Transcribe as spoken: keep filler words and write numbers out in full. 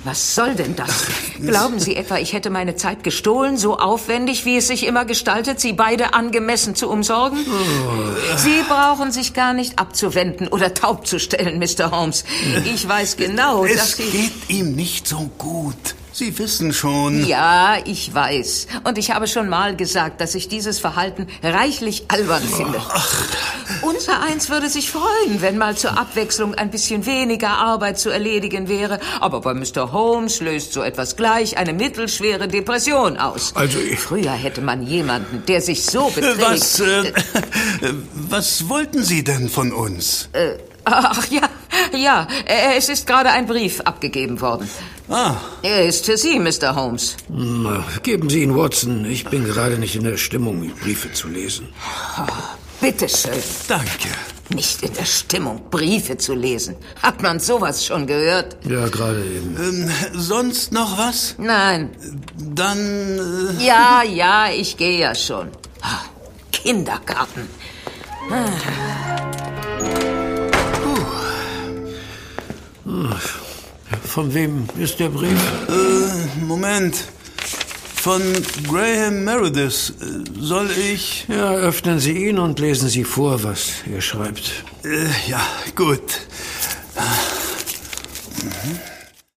Was soll denn das? Glauben Sie etwa, ich hätte meine Zeit gestohlen, so aufwendig, wie es sich immer gestaltet, Sie beide angemessen zu umsorgen? Oh. Sie brauchen sich gar nicht abzuwenden oder taub zu stellen, Mister Holmes. Ich weiß genau, es dass Sie... Es geht ihm nicht so gut. Sie wissen schon. Ja, ich weiß. Und ich habe schon mal gesagt, dass ich dieses Verhalten reichlich albern finde. Ach. Unser Eins würde sich freuen, wenn mal zur Abwechslung ein bisschen weniger Arbeit zu erledigen wäre. Aber bei Mister Holmes löst so etwas gleich eine mittelschwere Depression aus. Also ich... Früher hätte man jemanden, der sich so beträgt... Was, äh, was wollten Sie denn von uns? Äh, ach ja, ja, es ist gerade ein Brief abgegeben worden. Ah. Er ist für Sie, Mister Holmes. Na, geben Sie ihn, Watson. Ich bin gerade nicht in der Stimmung, Briefe zu lesen. Oh, bitteschön. Danke. Nicht in der Stimmung, Briefe zu lesen. Hat man sowas schon gehört? Ja, gerade eben. Ähm, sonst noch was? Nein. Dann... Äh... Ja, ja, ich gehe ja schon. Kindergarten. Ah. Ach. Von wem ist der Brief? Äh, Moment. Von Graham Meredith. Soll ich... Ja, öffnen Sie ihn und lesen Sie vor, was er schreibt. Äh, ja, gut. Mhm.